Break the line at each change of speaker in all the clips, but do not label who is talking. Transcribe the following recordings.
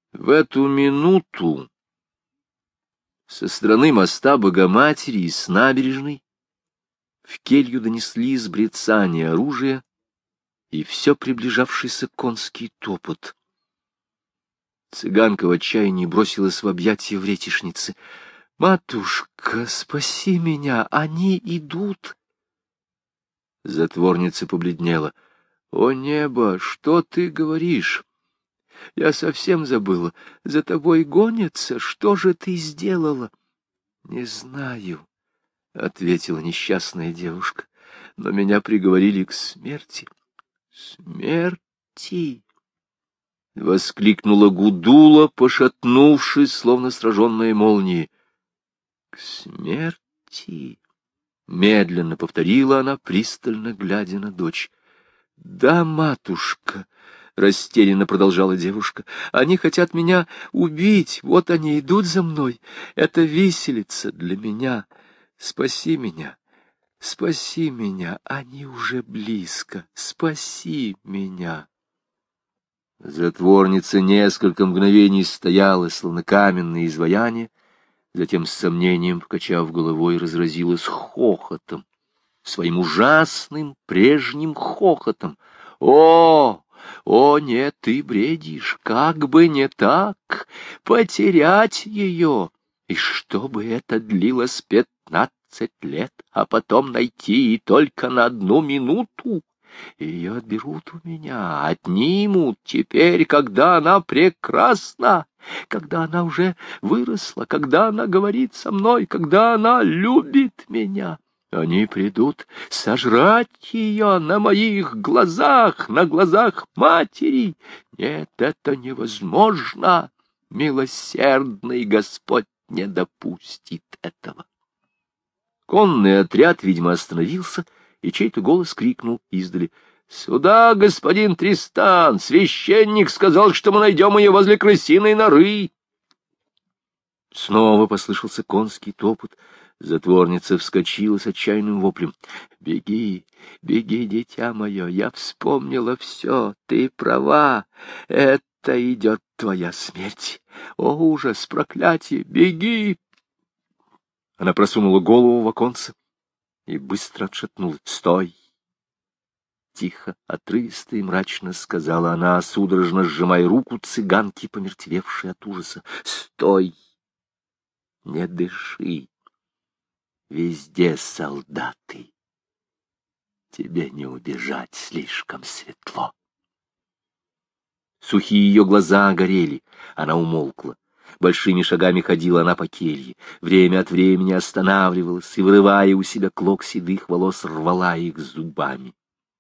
В эту минуту со стороны моста Богоматери и с набережной в келью донесли брецание оружия и все приближавшийся конский топот. Цыганка в отчаянии бросилась в объятия вретишницы. «Матушка, спаси меня! Они идут!» Затворница побледнела. «О небо, что ты говоришь? Я совсем забыла. За тобой гонятся. Что же ты сделала?» «Не знаю», — ответила несчастная девушка, — «но меня приговорили к смерти». «Смерти!» — воскликнула Гудула, пошатнувшись, словно сраженная молнией. «К смерти!» — медленно повторила она, пристально глядя на дочь. «Да, матушка!» — растерянно продолжала девушка. «Они хотят меня убить. Вот они идут за мной. Это виселица для меня. Спаси меня! Спаси меня! Они уже близко. Спаси меня!» Затворница несколько мгновений стояла, словно каменное изваяние, затем с сомнением, покачав головой, разразилась хохотом, своим ужасным прежним хохотом. «О, о, нет, ты бредишь, как бы не так, потерять ее, и чтобы это длилось 15 лет, а потом найти и только на 1 минуту. Ее отберут у меня, отнимут теперь, когда она прекрасна, когда она уже выросла, когда она говорит со мной, когда она любит меня. Они придут сожрать ее на моих глазах, на глазах матери. Нет, это невозможно. Милосердный Господь не допустит этого». Конный отряд, видимо, остановился, и чей-то голос крикнул издали: «Сюда, господин Тристан! Священник сказал, что мы найдем ее возле крысиной норы!» Снова послышался конский топот. Затворница вскочила с отчаянным воплем. «Беги, беги, дитя мое, я вспомнила все, ты права, это идет твоя смерть. О, ужас, проклятие, беги!» Она просунула голову в оконце и быстро отшатнулась. «Стой!» Тихо, отрывисто и мрачно сказала она, судорожно сжимая руку цыганки, помертвевшей от ужаса. «Стой! Не дыши! Везде солдаты! Тебе не убежать, слишком светло!» Сухие ее глаза горели, она умолкла. Большими шагами ходила она по келье, время от времени останавливалась и, вырывая у себя клок седых волос, рвала их зубами.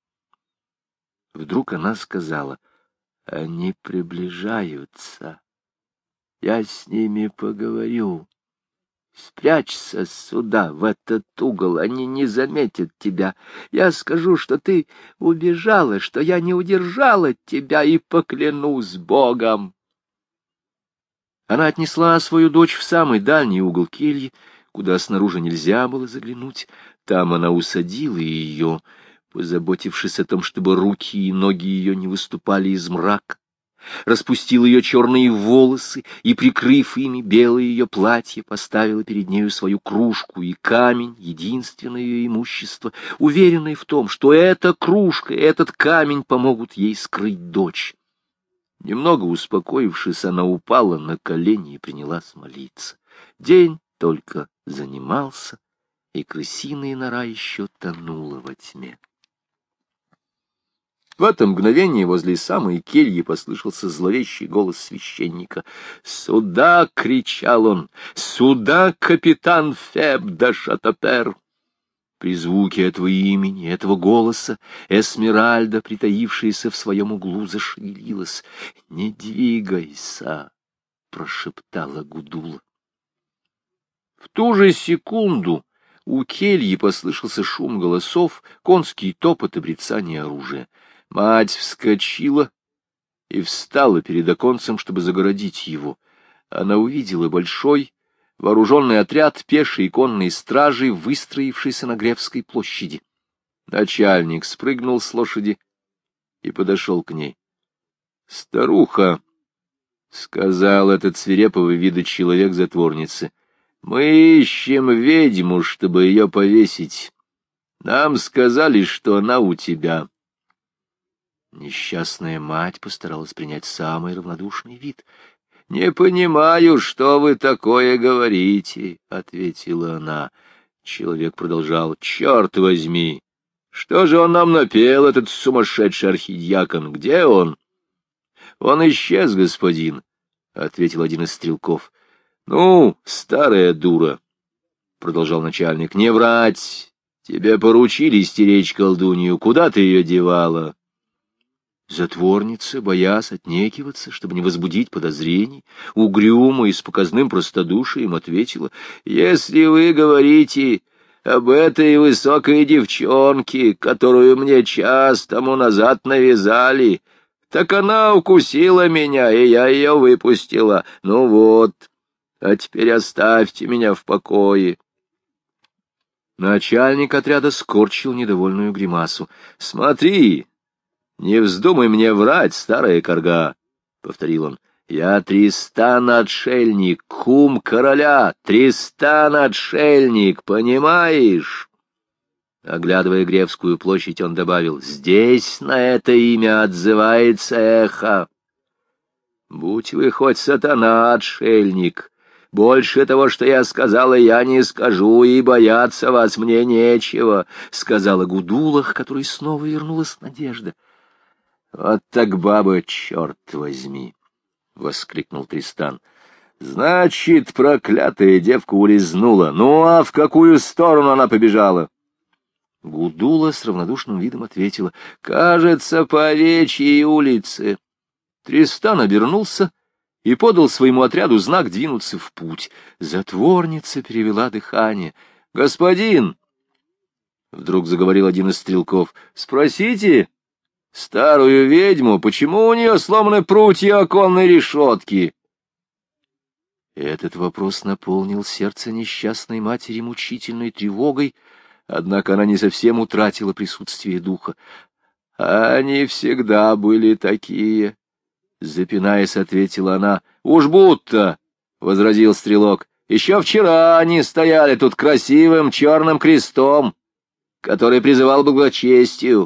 Вдруг она сказала: «Они приближаются. Я с ними поговорю. Спрячься сюда, в этот угол, они не заметят тебя. Я скажу, что ты убежала, что я не удержала тебя, и поклянусь Богом». Она отнесла свою дочь в самый дальний угол кельи, куда снаружи нельзя было заглянуть. Там она усадила ее, позаботившись о том, чтобы руки и ноги ее не выступали из мрака, распустила ее черные волосы и, прикрыв ими белое ее платье, поставила перед нею свою кружку и камень, единственное ее имущество, уверенной в том, что эта кружка и этот камень помогут ей скрыть дочь. Немного успокоившись, она упала на колени и принялась молиться. День только занимался, и крысиная нора еще тонула во тьме. В это мгновение возле самой кельи послышался зловещий голос священника. «Сюда!» — кричал он. «Сюда, капитан Феб де Шатапер!» При звуке этого имени, этого голоса, Эсмеральда, притаившаяся в своем углу, зашевелилась. «Не двигайся!» — прошептала Гудула. В ту же секунду у кельи послышался шум голосов, конский топот и брецание оружия. Мать вскочила и встала перед оконцем, чтобы загородить его. Она увидела большой вооруженный отряд пешей и конной стражи, выстроившийся на Гревской площади. Начальник спрыгнул с лошади и подошел к ней. «Старуха, — сказал этот свирепого вида человек затворницы. — Мы ищем ведьму, чтобы ее повесить. Нам сказали, что она у тебя. Несчастная мать постаралась принять самый равнодушный вид. — Не понимаю, что вы такое говорите, — ответила она. Человек продолжал. — Черт возьми! Что же он нам напел, этот сумасшедший архидьякон? Где он? — Он исчез, господин, — ответил один из стрелков. — Ну, старая дура, — продолжал начальник, — не врать. Тебе поручили стеречь колдунью. Куда ты ее девала? Затворница, боясь отнекиваться, чтобы не возбудить подозрений, угрюмо и с показным простодушием ответила: — Если вы говорите об этой высокой девчонке, которую мне час тому назад навязали, так она укусила меня, и я ее выпустила. Ну вот, а теперь оставьте меня в покое. Начальник отряда скорчил недовольную гримасу. — Смотри, не вздумай мне врать, старая корга, — повторил он. — Я Тристан-отшельник, кум короля, Тристан-отшельник, понимаешь? Оглядывая Гревскую площадь, он добавил: — Здесь на это имя отзывается эхо. Будь вы хоть сатана-отшельник, больше того, что я сказала, я не скажу, и бояться вас мне нечего, — сказала Гудулах, которой снова вернулась надежда. — Вот так баба, черт возьми! — воскликнул Тристан. — Значит, проклятая девка улизнула. Ну, а в какую сторону она побежала? Гудула с равнодушным видом ответила: — Кажется, по Овечьей улице. Тристан обернулся и подал своему отряду знак двинуться в путь. Затворница перевела дыхание. — Господин! — вдруг заговорил один из стрелков. — Спросите старую ведьму, почему у нее сломаны прутья оконной решетки? Этот вопрос наполнил сердце несчастной матери мучительной тревогой, однако она не совсем утратила присутствие духа. — Они всегда были такие, — запинаясь, ответила она. — Уж будто, — возразил стрелок, — еще вчера они стояли тут красивым черным крестом, который призывал бы к благочестию.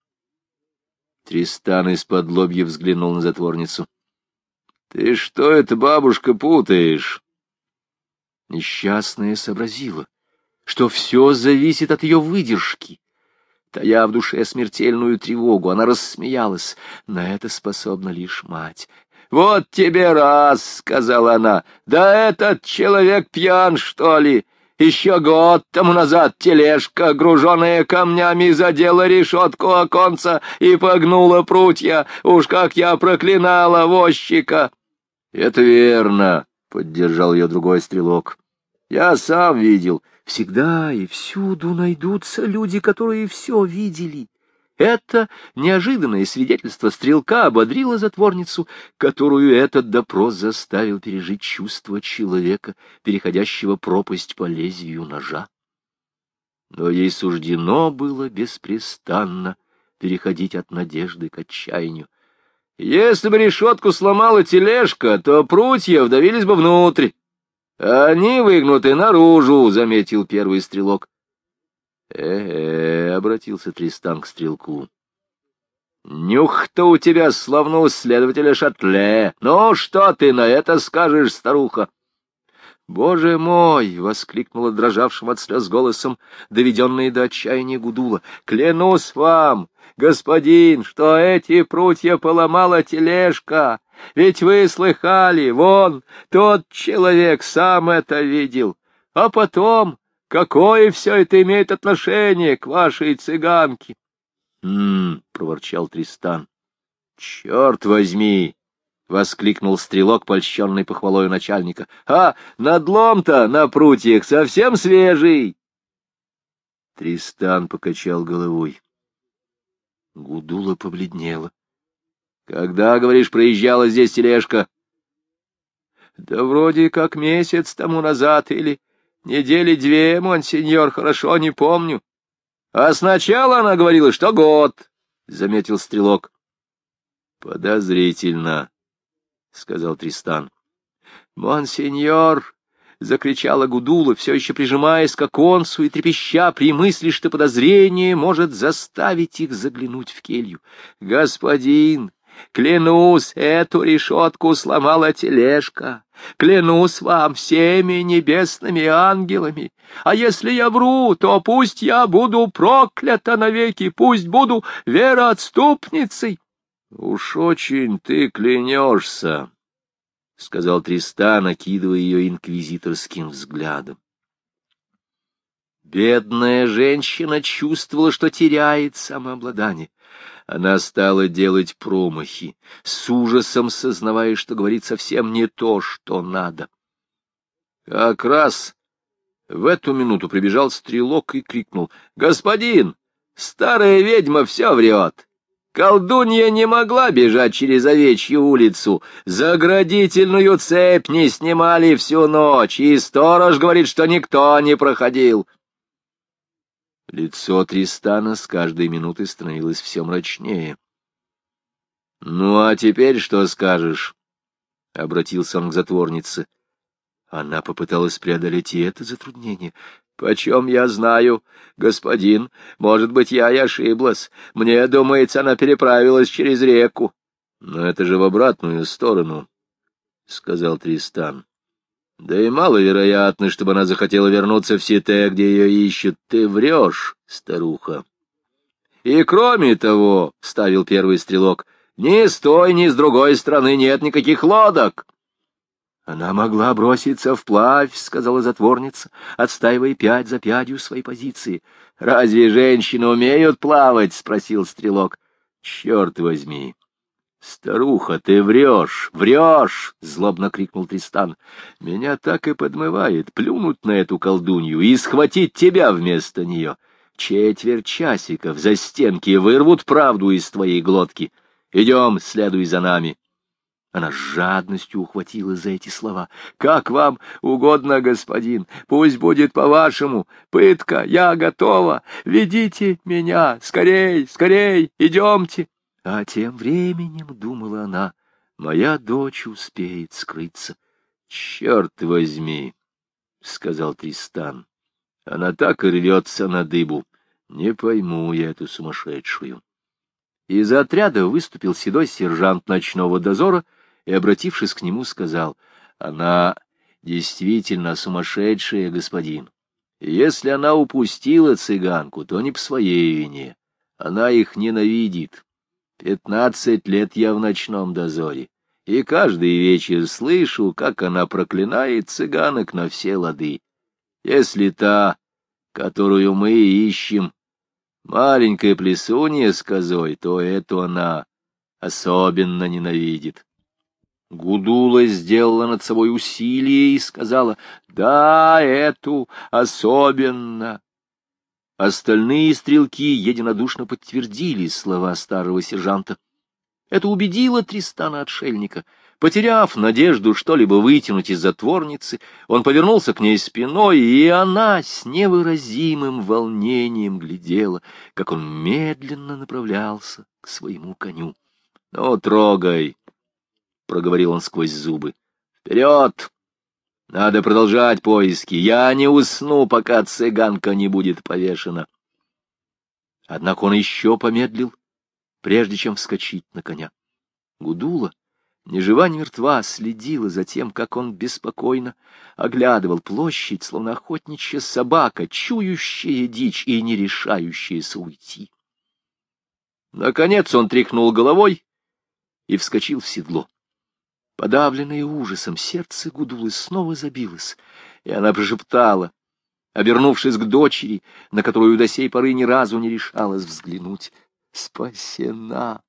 Тристан исподлобья взглянул на затворницу. — Ты что это, бабушка, путаешь? Несчастная сообразила, что все зависит от ее выдержки. Тая в душе смертельную тревогу, она рассмеялась. На это способна лишь мать. — Вот тебе раз, — сказала она, — да этот человек пьян, что ли? Еще год тому назад тележка, груженная камнями, задела решетку оконца и погнула прутья. Уж как я проклинала возчика! — Это верно, — поддержал ее другой стрелок. — Я сам видел. Всегда и всюду найдутся люди, которые все видели. Это неожиданное свидетельство стрелка ободрило затворницу, которую этот допрос заставил пережить чувство человека, переходящего пропасть по лезвию ножа. Но ей суждено было беспрестанно переходить от надежды к отчаянию. Если бы решетку сломала тележка, то прутья вдавились бы внутрь. Они выгнуты наружу, — заметил первый стрелок. Обратился Тристан к стрелку. — Нюх-то у тебя, словно у следователя Шатле. Ну, что ты на это скажешь, старуха? — Боже мой! — воскликнула дрожавшим от слез голосом доведенная до отчаяния Гудула. — Клянусь вам, господин, что эти прутья поломала тележка. Ведь вы слыхали, вон, тот человек сам это видел. А потом, какое все это имеет отношение к вашей цыганке? — проворчал Тристан. — Черт возьми! — воскликнул стрелок, польщенный похвалою начальника. — А надлом-то на прутьях совсем свежий! Тристан покачал головой. Гудула побледнела. — Когда, говоришь, проезжала здесь тележка? — Да вроде как месяц тому назад или недели две, монсеньор, хорошо не помню. — А сначала она говорила, что год, — заметил стрелок. — Подозрительно, — сказал Тристан. — Монсеньор! — закричала Гудула, все еще прижимаясь к оконцу и трепеща при мысли, что подозрение может заставить их заглянуть в келью. — Господин! Клянусь, эту решетку сломала тележка. Клянусь вам всеми небесными ангелами. А если я вру, то пусть я буду проклята навеки, пусть буду вероотступницей. — Уж очень ты клянешься, — сказал Тристан, окидывая ее инквизиторским взглядом. Бедная женщина чувствовала, что теряет самообладание. Она стала делать промахи, с ужасом сознавая, что говорит совсем не то, что надо. Как раз в эту минуту прибежал стрелок и крикнул: — Господин, старая ведьма все врет! Колдунья не могла бежать через Овечью улицу, заградительную цепь не снимали всю ночь, и сторож говорит, что никто не проходил. Лицо Тристана с каждой минутой становилось все мрачнее. — Ну, а теперь что скажешь? — обратился он к затворнице. Она попыталась преодолеть и это затруднение. — Почем я знаю, господин? Может быть, я и ошиблась. Мне думается, она переправилась через реку. — Но это же в обратную сторону, — сказал Тристан. Да и маловероятно, чтобы она захотела вернуться в Сите, где ее ищут. Ты врешь, старуха. — И кроме того, — вставил первый стрелок, — ни с той, ни с другой стороны нет никаких лодок. — Она могла броситься вплавь, — сказала затворница, отстаивая пять за пятью своей позиции. — Разве женщины умеют плавать? — спросил стрелок. — Черт возьми! — Старуха, ты врешь, врешь! — злобно крикнул Тристан. — Меня так и подмывает плюнуть на эту колдунью и схватить тебя вместо нее. Четверть часика в застенке вырвут правду из твоей глотки. Идем, следуй за нами. Она с жадностью ухватила за эти слова. — Как вам угодно, господин, пусть будет по-вашему. Пытка, я готова. Ведите меня, скорей, скорей, идемте. А тем временем, — думала она, — моя дочь успеет скрыться. — Черт возьми, — сказал Тристан, — она так и рвется на дыбу. Не пойму я эту сумасшедшую. Из отряда выступил седой сержант ночного дозора и, обратившись к нему, сказал: — Она действительно сумасшедшая, господин. Если она упустила цыганку, то не по своей вине. Она их ненавидит. 15 лет я в ночном дозоре, и каждый вечер слышу, как она проклинает цыганок на все лады. Если та, которую мы ищем, маленькая плесунья с козой, то эту она особенно ненавидит. Гудула сделала над собой усилие и сказала: «Да, эту особенно». Остальные стрелки единодушно подтвердили слова старого сержанта. Это убедило Тристана-отшельника. Потеряв надежду что-либо вытянуть из затворницы, он повернулся к ней спиной, и она с невыразимым волнением глядела, как он медленно направлялся к своему коню. — Ну, трогай! — проговорил он сквозь зубы. — Вперед! Надо продолжать поиски. Я не усну, пока цыганка не будет повешена. Однако он еще помедлил, прежде чем вскочить на коня. Гудула, ни жива, ни мертва, следила за тем, как он беспокойно оглядывал площадь, словно охотничья собака, чующая дичь и не решающаяся уйти. Наконец он тряхнул головой и вскочил в седло. Подавленное ужасом, сердце Гудулы снова забилось, и она прошептала, обернувшись к дочери, на которую до сей поры ни разу не решалась взглянуть: «Спасена!»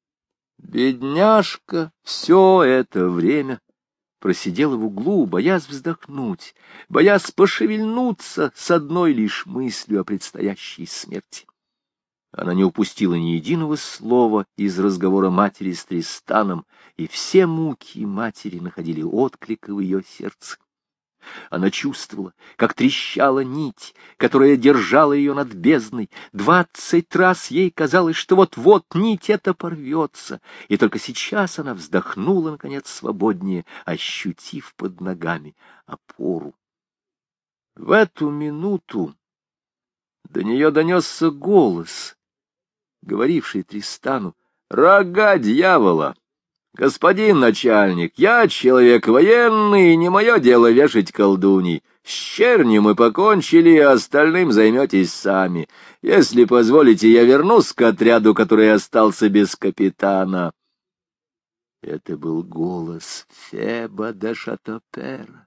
Бедняжка все это время просидела в углу, боясь вздохнуть, боясь пошевельнуться с одной лишь мыслью о предстоящей смерти. Она не упустила ни единого слова из разговора матери с Тристаном, и все муки матери находили отклик в ее сердце. Она чувствовала, как трещала нить, которая держала ее над бездной. 20 раз ей казалось, что вот-вот нить эта порвется, и только сейчас она вздохнула, наконец, свободнее, ощутив под ногами опору. В эту минуту до нее донесся голос, говоривший Тристану: «Рога дьявола! Господин начальник, я человек военный, и не мое дело вешать колдуний. С чернью мы покончили, а остальным займетесь сами. Если позволите, я вернусь к отряду, который остался без капитана». Это был голос Феба де Шатопера.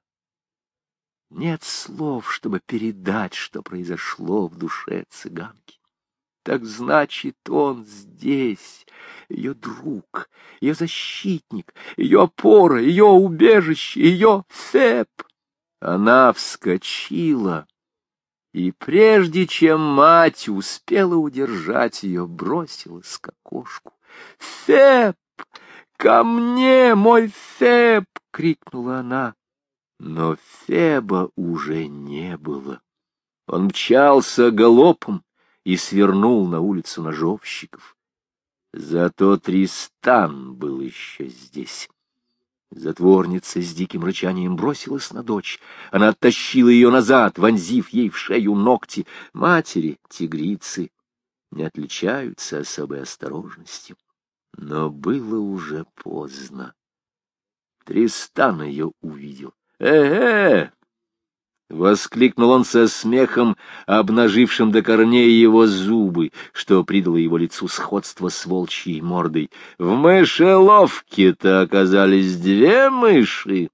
Нет слов, чтобы передать, что произошло в душе цыганки. Так значит, он здесь, ее друг, ее защитник, ее опора, ее убежище, ее Феб. Она вскочила, и прежде чем мать успела удержать ее, бросилась к окошку. «Феб! Ко мне, мой Феб!» — крикнула она. Но Феба уже не было. Он мчался галопом и свернул на улицу Ножовщиков. Зато Тристан был еще здесь. Затворница с диким рычанием бросилась на дочь. Она оттащила ее назад, вонзив ей в шею ногти. Матери, тигрицы, не отличаются особой осторожностью. Но было уже поздно. Тристан ее увидел. «Э-э!» — воскликнул он со смехом, обнажившим до корней его зубы, что придало его лицу сходство с волчьей мордой. «В мышеловке-то оказались 2 мыши!»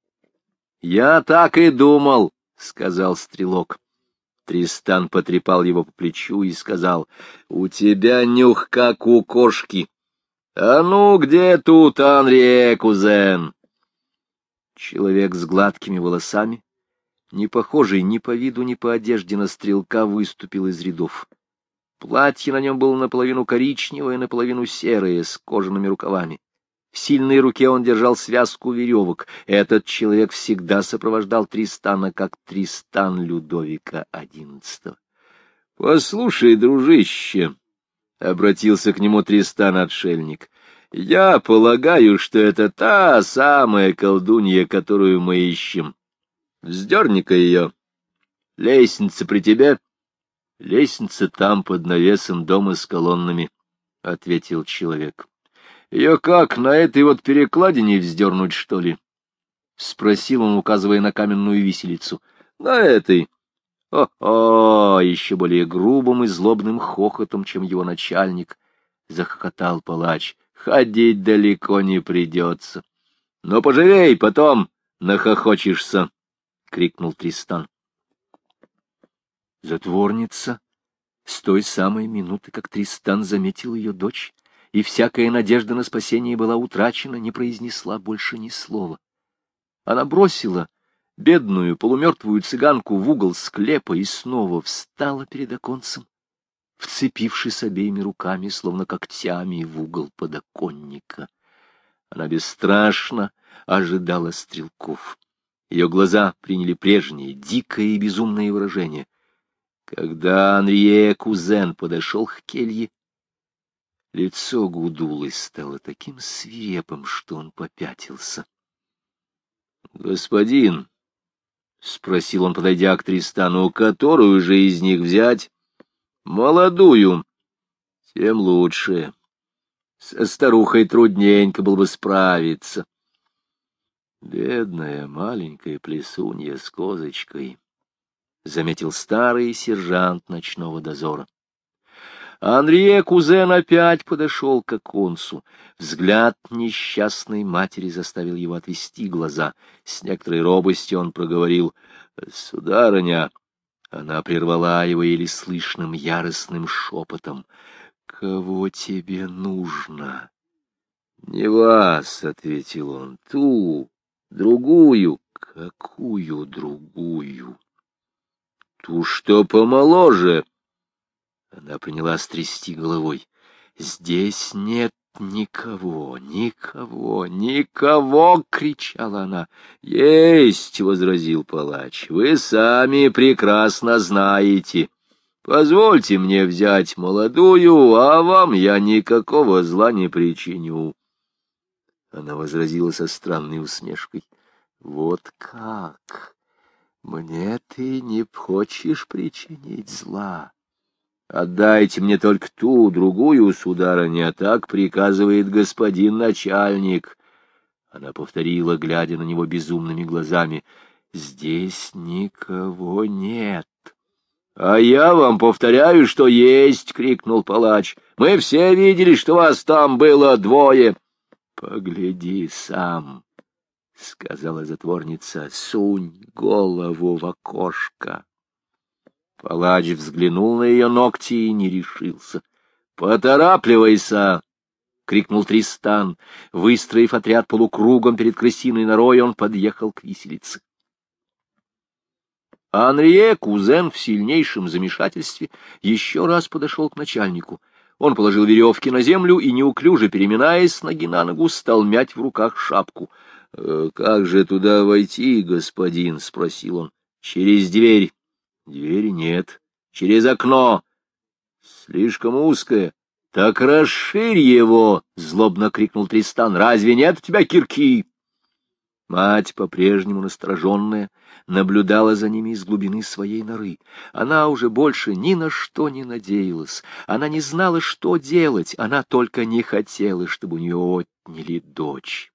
«Я так и думал», — сказал стрелок. Тристан потрепал его по плечу и сказал: «У тебя нюх, как у кошки. А ну, где тут Анри, кузен?» Человек с гладкими волосами, не похожий ни по виду, ни по одежде на стрелка, выступил из рядов. Платье на нем было наполовину коричневое, наполовину серое, с кожаными рукавами. В сильной руке он держал связку веревок. Этот человек всегда сопровождал Тристана, как Тристан Людовика XI. — Послушай, дружище, — обратился к нему Тристан-отшельник, — я полагаю, что это та самая колдунья, которую мы ищем. Вздерни-ка ее. Лестница при тебе? — Лестница там, под навесом дома с колоннами, — ответил человек. — Ее как, на этой вот перекладине вздернуть, что ли? — спросил он, указывая на каменную виселицу. — На этой. О-о! Еще более грубым и злобным хохотом, чем его начальник, захохотал палач. Ходить далеко не придется. — Но поживей, потом нахохочешься! — крикнул Тристан. Затворница, с той самой минуты, как Тристан заметил ее дочь, и всякая надежда на спасение была утрачена, не произнесла больше ни слова. Она бросила бедную полумертвую цыганку в угол склепа и снова встала перед оконцем, вцепившись обеими руками, словно когтями, в угол подоконника. Она бесстрашно ожидала стрелков. Ее глаза приняли прежнее, дикое и безумное выражение. Когда Анри кузен подошел к келье, лицо Гудулы стало таким свирепым, что он попятился. — Господин, — спросил он, подойдя к Тристану, — которую же из них взять? — Молодую. — Тем лучше. Со старухой трудненько было бы справиться. Бедная маленькая плесунья с козочкой, — заметил старый сержант ночного дозора. Анри кузен опять подошел к оконцу. Взгляд несчастной матери заставил его отвести глаза. С некоторой робостью он проговорил: — Сударыня. Она прервала его еле слышным яростным шепотом: — Кого тебе нужно? — Не вас, — ответил он, — ту, другую. — Какую другую? — Ту, что помоложе. Она принялась трясти головой. — Здесь нет никого, никого, никого!» — кричала она. «Есть!» — возразил палач. «Вы сами прекрасно знаете. Позвольте мне взять молодую, а вам я никакого зла не причиню». Она возразила со странной усмешкой. «Вот как! Мне ты не хочешь причинить зла? Отдайте мне только ту, другую, сударыня, так приказывает господин начальник». Она повторила, глядя на него безумными глазами. «Здесь никого нет». «А я вам повторяю, что есть!» — крикнул палач. «Мы все видели, что вас там было двое». «Погляди сам», — сказала затворница, — «сунь голову в окошко». Палач взглянул на ее ногти и не решился. «Поторапливайся!» — крикнул Тристан. Выстроив отряд полукругом перед крысиной норой, он подъехал к виселице. Анрие, кузен, в сильнейшем замешательстве, еще раз подошел к начальнику. Он положил веревки на землю и, неуклюже переминаясь с ноги на ногу, стал мять в руках шапку. «Как же туда войти, господин?» — спросил он. «Через дверь». «Двери нет». «Через окно». «Слишком узкое». «Так расширь его!» — злобно крикнул Тристан. «Разве нет у тебя кирки?» Мать, по-прежнему настороженная, наблюдала за ними из глубины своей норы. Она уже больше ни на что не надеялась. Она не знала, что делать. Она только не хотела, чтобы у нее отняли дочь.